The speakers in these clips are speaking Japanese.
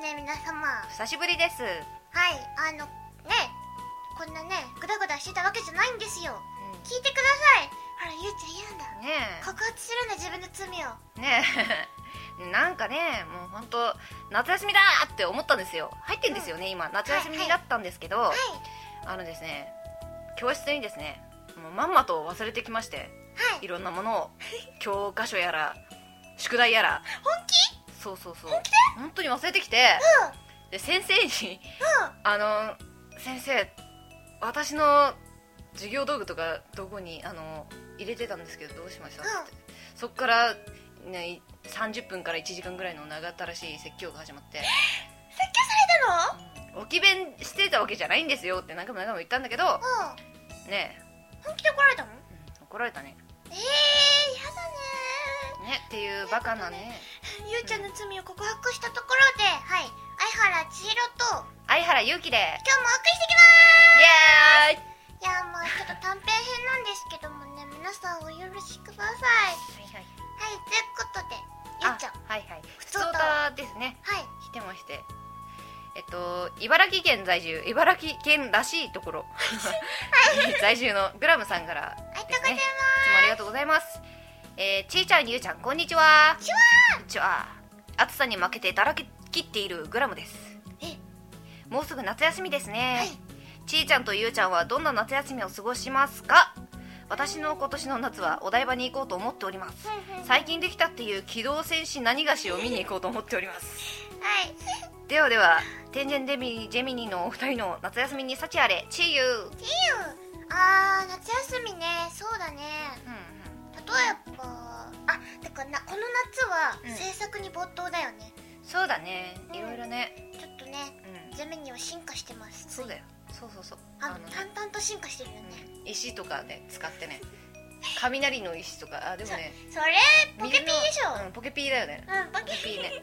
ね皆様。 久しぶりです。 はい、こんなねグダグダしてたわけじゃないんですよ、聞いてください。ほらゆうちゃん言うんだね告発するんだ自分の罪をねなんかねもうほんと夏休みだって思ったんですよ。入ってんですよね、今夏休みになったんですけど、ですね教室にですねもうまんまと忘れてきまして、いろんなものを教科書やら宿題やら本気？ そう本当に忘れてきて、で先生に先生私の授業道具とかどこに入れてたんですけどどうしましたって、そっからね30分から1時間ぐらいの長ったらしい説教が始まって、 説教されたの？ 置き弁してたわけじゃないんですよって何回も言ったんだけど、ね本気で怒られたの？ 怒られたね。 やだねっていうバカなね。 ゆうちゃんの罪を告白したところで、相原千尋と相原ゆうきで今日もお送りしてきまイエーイ。 いやもうちょっと短編編なんですけどもね、皆さんお許しください。ということでゆうちゃんふつおたですね。来てまして、茨城県らしいところ在住のグラムさんからですね。いつもありがとうございます。ちーちゃんゆうちゃんこんにちは。こんにちは。暑さに負けてだらけきっているグラムです。もうすぐ夏休みですね。ちーちゃんとゆうちゃんはどんな夏休みを過ごしますか？私の今年の夏はお台場に行こうと思っております。最近できたっていう機動戦士何がしを見に行こうと思っております。では天然ジェミニのお二人の夏休みに幸あれ。チーユー。 夏休みね、そうだね、例えばてかこの夏は制作に没頭だよね。 そうだね、いろいろねちょっとね、ジェミニは進化してます。 そうだよ、そう淡々と進化してるよね。 石とかね使ってね、雷の石とかでもねそれポケピーでしょ。 ポケピーだよね。 ポケピーね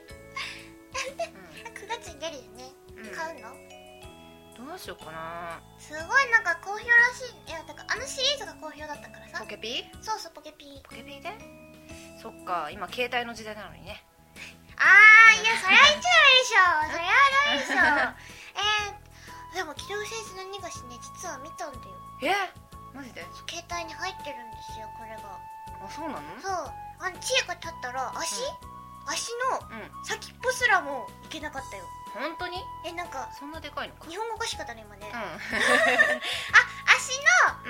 9月に出るよね。買うの？ どうしようかな。 すごいなんか好評らしい。いやだからシリーズが好評だったからさ。 ポケピー？ そうポケピーでそっか、今携帯の時代なのにね。 いやそれは言っちゃダメでしょ。それはダメでしょ。でも機動戦士何がしね実は見たんだよ。 マジで？ 携帯に入ってるんですよこれが。 そうなの？ そう知恵が立ったら足の先っぽすらもいけなかったよ。 本当に？ なんかそんなでかいのか。 日本語おかしかったね今ね。足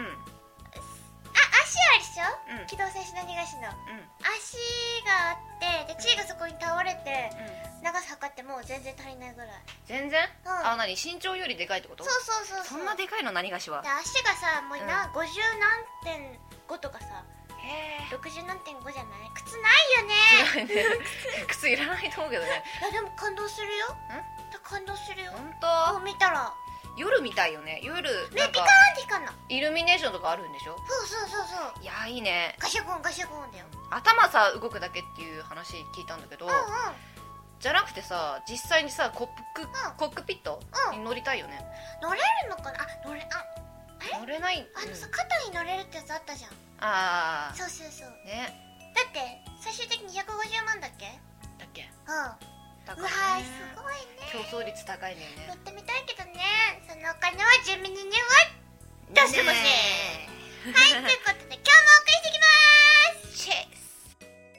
あるでしょ、機動戦士何がしの、足があってで知恵がそこに倒れて、長さ測っても全然足りないぐらい。全然？ 何身長よりでかいってこと？ そうそんなでかいの何がしは。 で足がさもう50何点5とかさ60何点5じゃない？靴ないよね。 靴いらないと思うけどね。 でも感動するよ。感動するよ。 本当？ 見たら夜みたいよね。夜なんかピカーンって光るの。 イルミネーションとかあるんでしょ？ そういやいいね。 ガシャゴンガシャゴンだよ。 頭さ動くだけっていう話聞いたんだけど、じゃなくてさ実際にさコックピットに乗りたいよね。 乗れるのかな。乗れない。さ肩に乗れるってやつあったじゃん。そうね。だって最終的に150万だっけ？うわすごいね。 競争率高いんだよね。 乗ってみたいけどね。そのお金はジェミニには出してほしい。ということで今日もお送りしていきます。チェス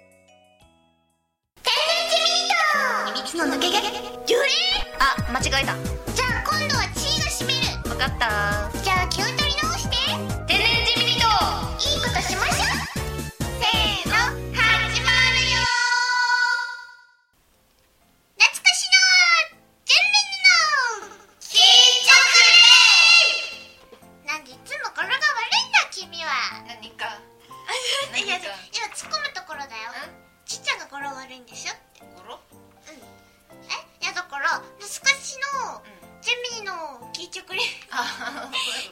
テレビジェミニと秘密の抜け毛間違えた。 じゃあ今度はチーが締める。 分かった。 じゃあ気を取り直してテレビジェミニといいことしましょう。せーの始まるよ。懐かしのジェミニの新着レイ。なんでいつも語呂が悪いんだ君は。 何かいや今突っ込むところだよ。ちっちゃんが語呂悪いんでしょって。 語呂？ いやだから懐かしのジェミニの聞いてくれ。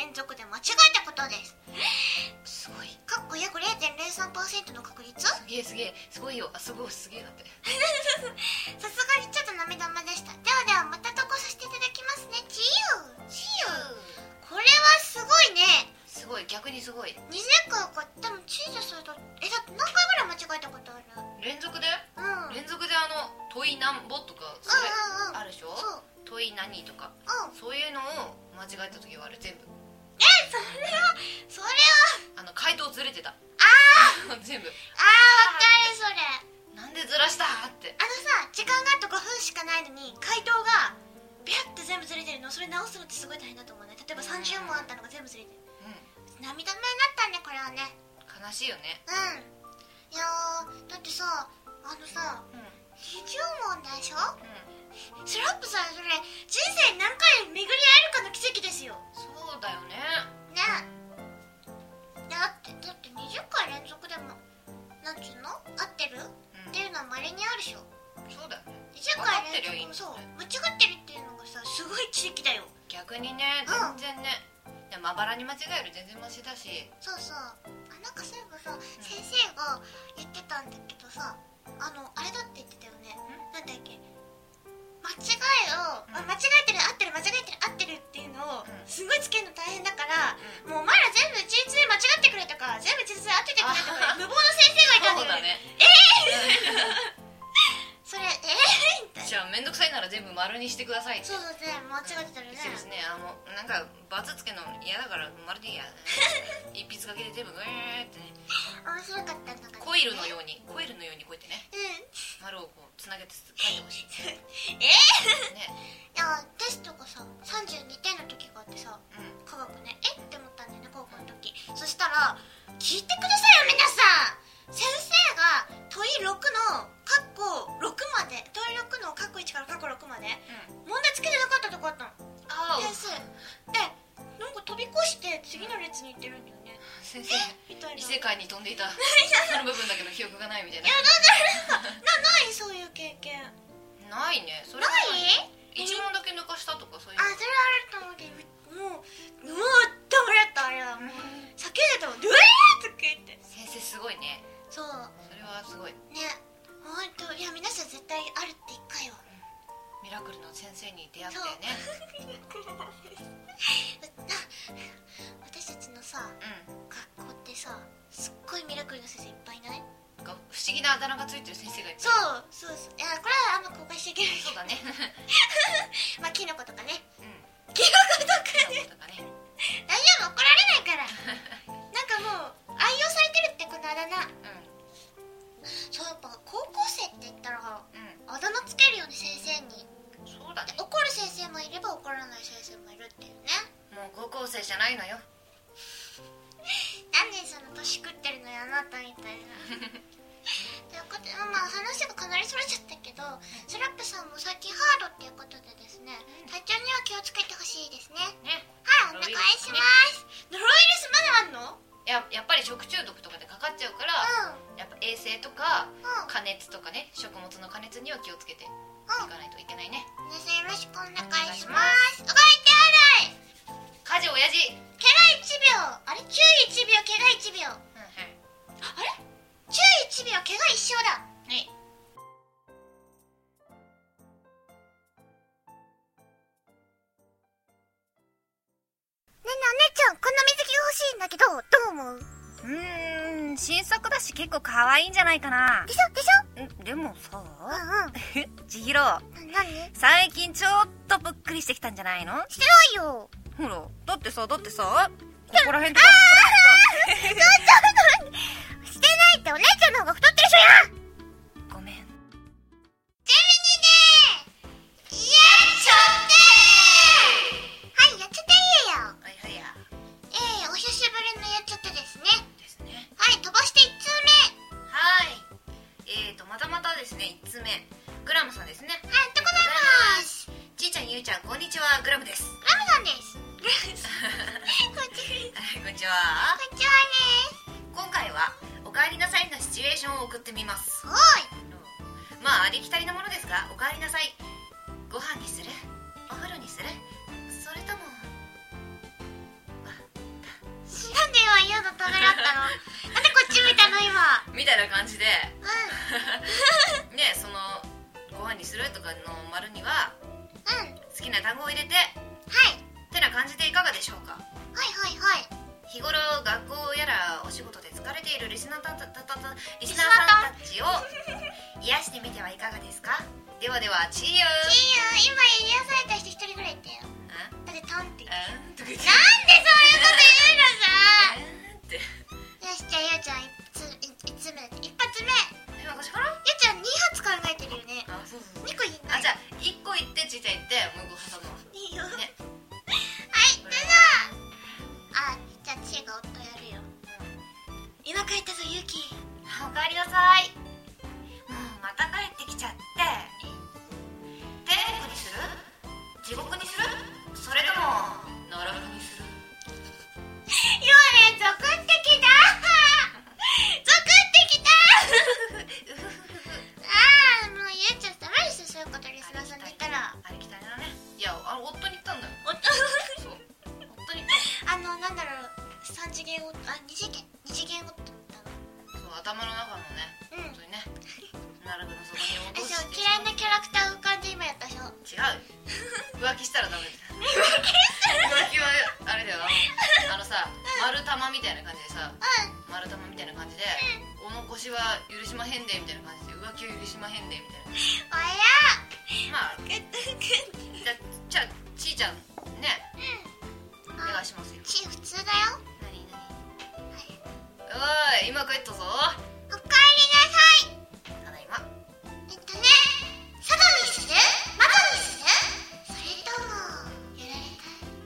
連続で間違えたことです。 すごい。 かっこ約 0.03% の確率。 すげえすごいよ。すごいすげえだってさすがにちょっと涙目でした。ではまた投稿させていただきますね。チユこれはすごいね。 すごい、逆にすごい。 20回か。でもチーズするとだって何回ぐらい間違えたことある？ 連続で？連続で問いなんぼとかそれあるでしょ。問い何とか、そういうのを間違えた時はある。全部。 それは回答ずれてた。全部。 わかるそれ。 なんでずらしたって。 さ、時間があと5分しかないのに回答がビャッて全部ずれてるの。それ直すのってすごい大変だと思うね。例えば30問あったのが全部ずれてる。涙目になったねこれはね。 悲しいよね。 いやだってさ20問でしょ。スラップさんそれ人生に何回巡り会えるかの奇跡ですよ。 そうだよね。 だって20回連続でもなんちゅうの合ってる、っていうのは稀にあるでしょ。 そうだよね。 20回連続そう間違ってるっていうのがさすごい奇跡だよ。 逆にね、全然ね。まばらに間違える全然マシだし。 そうなんかそういえばさ、先生が言ってたんだけどさ、あれだって言ってたよね。なんだっけ、間違えてる合ってる間違えてる合ってるっていうのをすごいつけるの大変だから、もうお前ら全部一律で間違ってくれとか全部一律で合っててくれとか無謀な先生がいたんだよね。それみたいな。 じゃあめんどくさいなら全部丸にしてくださいって。 そうね、間違ってたらね。 そうですね。なんかバツつけるの嫌だから丸でいいや。一筆書きで全部グーってね。 面白かったんだから。 コイルのようにこうやってね。丸をこうつなげて書いてほしい。ね。 いやテストがさ32点の時があってさ、科学ねって思ったんだよね高校の時。そしたら聞いてくださいよ皆さん。先生が問い6のカッコ6まで、問い6のカッコ1からカッコ6まで、問題つけてなかったとこあったの。先生でなんか飛び越して次の列に行ってるんだよね。 先生みたいな異世界に飛んでいたその部分だけど記憶がないみたいな。 いやだからないそういう経験ないね。それない1問だけ抜かしたとかそういう。 それあると思うけど、もうダメだったあれは。もう叫んでたもん。ドゥエーとか言って。 先生すごいね。 そう、 それはすごいね。ほんと、いや皆さん絶対あるって1回は。 ミラクルの先生に出会ってね。 私たちのさ、学校ってさすっごいミラクルの先生いっぱいいない？ 不思議なあだ名がついてる先生がいっぱい。 そういやこれはあんま公開しちゃいけない。 そうだねまあキノコとかね。 キノコとかね大丈夫、怒られないからなんかもう愛用されてるってこのあだ名。そうやっぱ高校生って言ったらあだ名つけるよね先生に。 そうだね。 怒る先生もいれば怒らない先生もいるっていうね。 もう高校生じゃないのよ。 なんでその年食ってるのよあなたみたいなということで、まあ話がかなりそれちゃったけど、スラップさんも最近ハードっていうことでですね、体調には気をつけてほしいですね。はい、お願いします。ノロウイルスまだあんの？ やっぱり食中毒とかでかかっちゃうから、やっぱ衛生とか加熱とかね、食物の加熱には気をつけていかないといけないね。 皆さんよろしくお願いします。おがい手洗い家事親父怪我1秒。あれ注意1秒怪我1秒。あれ注意1秒怪我1秒だ。 はい。 ねえねえお姉ちゃん、こんな水着が欲しいんだけどどう思う？ 新作だし結構可愛いんじゃないかな。 でしょ？ でもさ、千尋、 何？ 最近ちょっとぷっくりしてきたんじゃないの？ してないよ。 ほら、だってさここら辺とかしてないってお姉ちゃんの方が太ってるでしょや。 ごめん。 ちなみにね、やっちゃってはい、やっちゃっていいよ。 はいや。 お久しぶりのやっちゃってですね。はい、飛ばして1通目。 はい。またですね、1通目グラムさんですね。 はい、ありがとうございます。 ちーちゃんゆうちゃんこんにちは、グラムです。 グラムさんです。 こんにちは。 こんにちはね。 今回はお帰りなさいのシチュエーションを送ってみます。 はい。 まあありきたりなものですが、お帰りなさい、ご飯にする？お風呂にする？それともの？なんでこっち見たの今みたいな感じで、ね、そのご飯にするとかの丸には好きな単語を入れて、ってな感じでいかがでしょうか。日頃学校やらお仕事で疲れているリスナーさんたちを癒してみてはいかがですか。ではでは、チーユー。 今癒された人一人ぐらいいたよ。だってタンって言って。なんでそういうこと言うのさ。よし、じゃあゆうちゃん一発目。 私から？ ゆうちゃん2発考えてるよね。 そう 2個言いない。 じゃあ1個言ってちいちゃん言ってもう1個挟むわ。 いいよね。どうぞ。じゃあちいが夫やるよ。今帰ったぞゆうき。 おかえりなさい。もうまた帰ってきちゃって。天国にする？地獄にする？それとも呪いにする？ 今ね、ゾクってきたもうゆうちゃんダメですよ、そういうことリスナーさんに言ったら。 ありきたりだね。いや、夫に言ったんだよ。そう、夫に言った。 なんだろう、3次元ごと、2次元ごとだったの。 そう、頭の中のね、本当にね、ナルブの底に落として。 嫌いなキャラクター浮かんで今やったでしょ。 違う。浮気したらダメだよ。浮気はあれだよ、さ、丸玉みたいな感じでさ、丸玉みたいな感じで、お残しは許しまへんでみたいな感じで、浮気を許しまへんでみたいな。まあ、じゃあちいちゃんね、お願いしますよ。 ちい普通だよ。 何おい、今帰ったぞ。 おかえりなさい。 ただいま。 佐渡にする？窓にする？それともやられ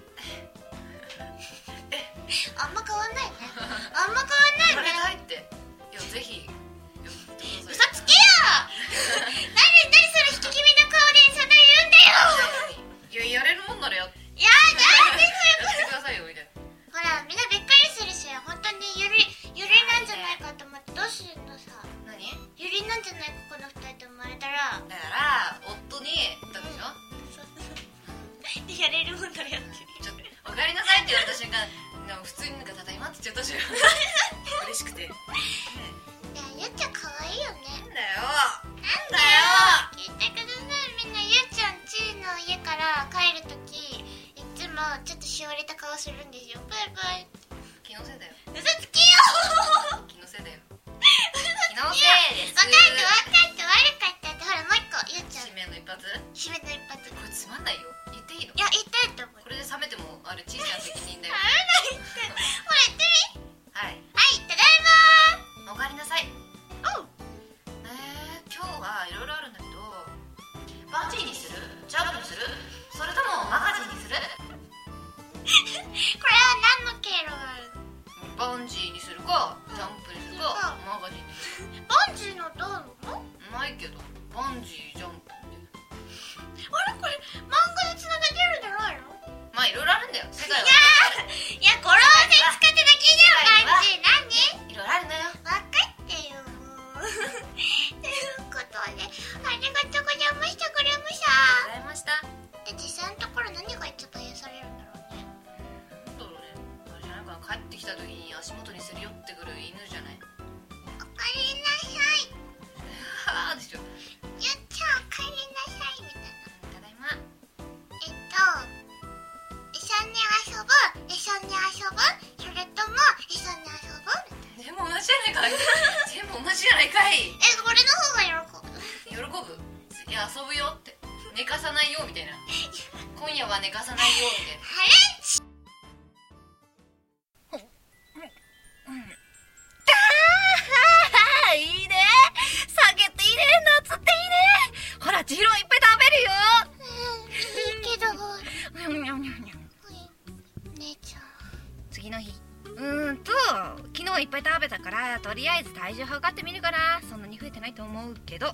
たい？あんま変わんないね。 やられたいって。いや、ぜひ嘘つけよ何それ引き気味な顔でそんな言うんだよ。 いや、やれるもんならやってやだってくださいよみたいな。 ほら、みんなびっくりするし、本当にゆりなんじゃないかと思って。どうするのさ。 何？ ゆりなんじゃないかこの2人と生まれたら。 だから夫に言ったでしょ。 やれるもんならやってる。 ちょっとおかえりなさいって言われた瞬間、普通にただいまって言っちゃったし嬉しくて。いや、ゆっちゃん可愛いよね。 なんだよ聞いてください。みんなゆっちゃんちの家から帰るときいつもちょっとしおれた顔するんですよ。バイバイ。 気のせいだよ。 嘘つきよ気のせいだよ。気のせいです。 分かった悪かったって。ほらもう一個ゆっちゃん。 締めの一発。これつまんないよ。言っていいの？ いや、言ってると思う。 これで冷めてもあれちいちゃん責任だよ。 危ないって。ほら言ってみ。 はい、 ただいま。 おかえりなさい。今日はいろいろあるんだけど、バンジーにする？ジャンプにする？それともマガジンにする？ これは何の経路があるの？ バンジーにするか、ジャンプにするか、マガジンにする。 バンジーのどうの？ ないけど、バンジージャンプって。 あれこれ漫画でつながってるんじゃないの？ まあいろいろあるんだよ。世界は。 いや、語呂合わせ使ってだけじゃん。バンジー何？ いろいろあるんだよ。 分かってよもう。ということで、ありがとうございました。これもさ。 ありがとうございました。 で、実際のところ何が一番癒されるんだろうね。 なんだろうね。あれじゃないかな。帰ってきた時に足元にすり寄ってくる犬じゃない？ おかえりなさい。 はぁでしょ。 ゆっちゃんおかえりなさいみたいな。 ただいま。 一緒に遊ぶ？それとも一緒に遊ぶ？ 全部同じじゃないかい。全部同じじゃないかい。 これの方が喜ぶ？いや、遊ぶよって。寝かさないよみたいな。今夜は寝かさないよみたいな。 ハレンチ。 いいね。酒っていいね。夏っていいね。ほら、千尋いっぱい食べるよ。 いいけど。姉ちゃん。 次の日。昨日いっぱい食べたから、とりあえず体重測ってみるかな。そんなに増えてないと思うけど。どう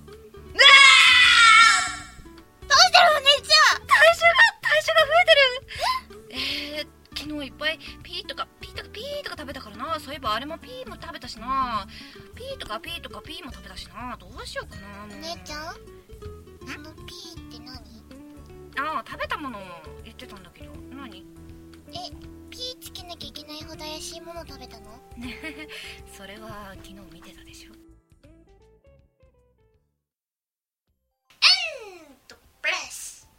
したのお姉ちゃん。 体重が増えてる。昨日いっぱいピーとか食べたからな。そういえばあれもピーも食べたしな。ピーとかピーも食べたしな。どうしようかな。 お姉ちゃん、そのピーって何？ 食べたものを言ってたんだけど。何？ ピーつけなきゃいけないほど怪しいものを食べたの？ ねそれは昨日見てたでしょ。 プレス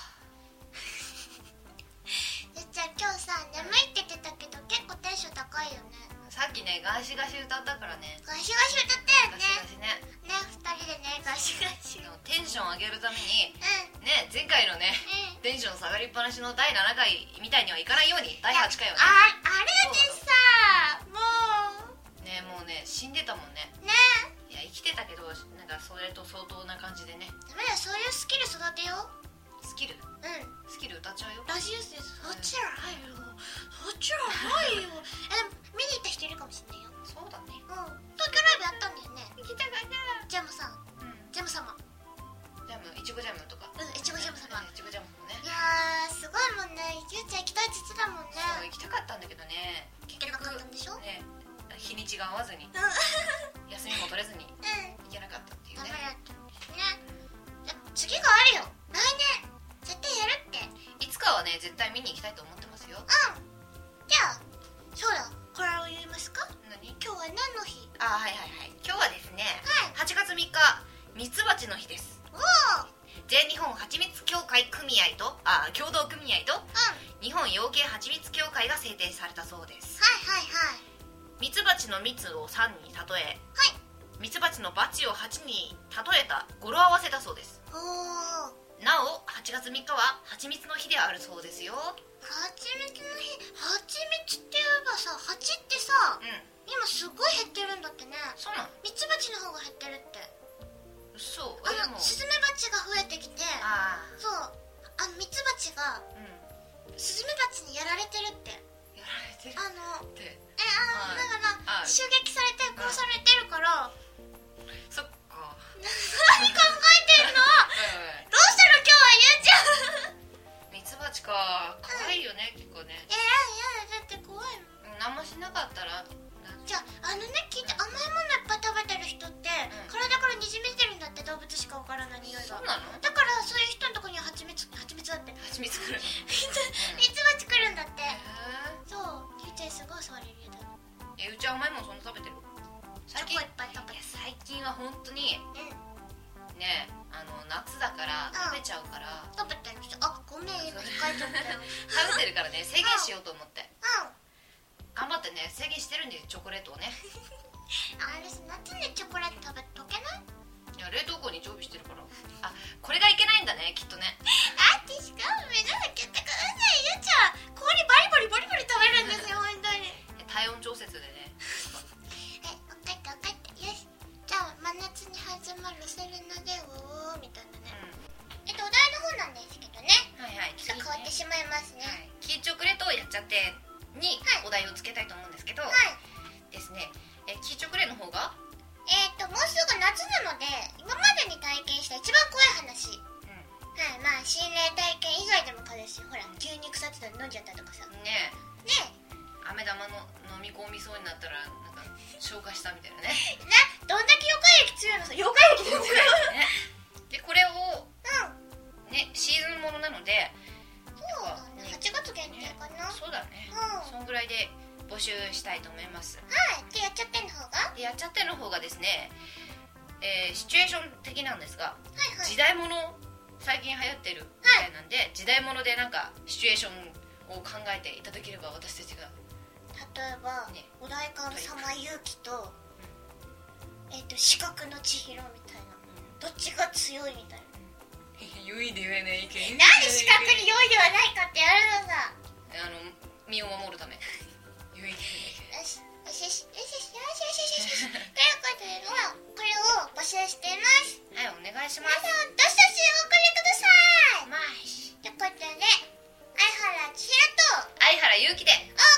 じゃあ今日さ眠いって言ってたけど結構テンション高いよね。 さっきねガシガシ歌ったからね。 ガシガシ歌ったよね。 ガシガシね。 2人でねガシガシ。 テンション上げるために、ね前回のね、テンション下がりっぱなしの第7回みたいにはいかないように第8回はね。 あれでさもうね死んでたもんね。いや生きてたけどなんかそれと相当な感じでね。 ダメだよ、そういうスキル育てよう。 スキルスキル歌っちゃうよ。 ラジオスです。そっちは入るよ。そっちは入るよ。見に行った人いるかもしれないよ。 そうだね。 東京ライブやったんだよね。 行きたかった。 ジャムさん、ジャム様、 ジャム、いちごジャムとか。 いちごジャム様。 いちごジャムもね。 いやーすごいもんね。ゆうちゃん行きたいって言ってたもんね。 そう行きたかったんだけどね。 結局なかったんでしょ。 ね日にちが合わずに休みも取れずに行けなかったっていうね。 ダメだったんですね。次があるよ。来年絶対やるって。 いつかはね絶対見に行きたいと思ってますよ。 じゃあそうだ、これを言いますか。 何？ 今日は何の日？ はい今日はですね、8月3日ミツバチの日です。全日本はちみつ協会組合と共同組合と、日本養鶏はちみつ協会が制定されたそうです。ミツバチの蜜を3に例え、ミツバチのバチを8に例えた語呂合わせだそうです。なお8月3日ははちみつの日であるそうですよ。 はちみつの日。はちみつって言えばさ、蜂ってさ、今すごい減ってるんだってね。 そうなの？ ミツバチの方が減ってるって。 そうスズメバチが増えてきて、そうミツバチが、スズメバチにやられてるって。 やられてるってだから襲撃されて殺されてるから。 そっか。 何考えてんのどうしたの今日はゆうちゃん。 ミツバチか、可愛いよね、結構ね。 だって怖いもん。 何もしなかったら。 じゃあ聞いて、甘いものいっぱい食べてる人って、体からにじみ出るんだって。動物しかわからない匂いが。 そうなの？ だからそういう人のとこにははちみつだって。 はちみつ来るの？ ミツバチ来るんだって。そうゆうちゃんすごい触れるよ。 うちは甘いものそんな食べてる？ 最近いっぱい食べてる。 最近は本当にね夏だから食べちゃうから。 食べてる人ごめん今控えちゃったよ。 食べてるからね制限しようと思って頑張ってね制限してるんでチョコレートをね。 あれ夏にチョコレート食べ溶けない？ いや冷凍庫に常備してるから。これがいけないんだねきっとね。 しかも皆さん聞いてください。ゆうちゃん氷バリバリ食べるんですよ本当に。 体温調節でね。 分かったよし。じゃあ真夏に始まるセレナでみたいなね。お題の方なんですけどね。ちょっと変わってしまいますね。 キーチョコレートをやっちゃってにお題をつけたいと思うんですけどですね。キーチョコレートの方がもうすぐ夏なので今までに体験した一番怖い話。心霊体験以外でもかですよ。ほら急に腐ってたの飲んじゃったとかさ。ね飴玉の飲み込みそうになったらなんか消化したみたいなね。 どんだけ妖怪液強いのさ。妖怪液だよでこれをシーズンものなのでそうだね8月限定かな。 そうだねそんぐらいで募集したいと思います。 でやっちゃっての方がやっちゃっての方がですねシチュエーション的なんですが時代物最近流行ってるみたいなんで時代物でなんかシチュエーションを考えていただければ私たちが例えばお代官様勇気と四角の千尋みたいなどっちが強いみたいな。 良いで言えない意見。 なんで四角に良いではないかってやるのさ。 身を守るため。良いで言えない意見。よしということでこれを募集しています。 お願いします。 皆さんどしどしお送りください。ということで相原千尋と相原勇気でお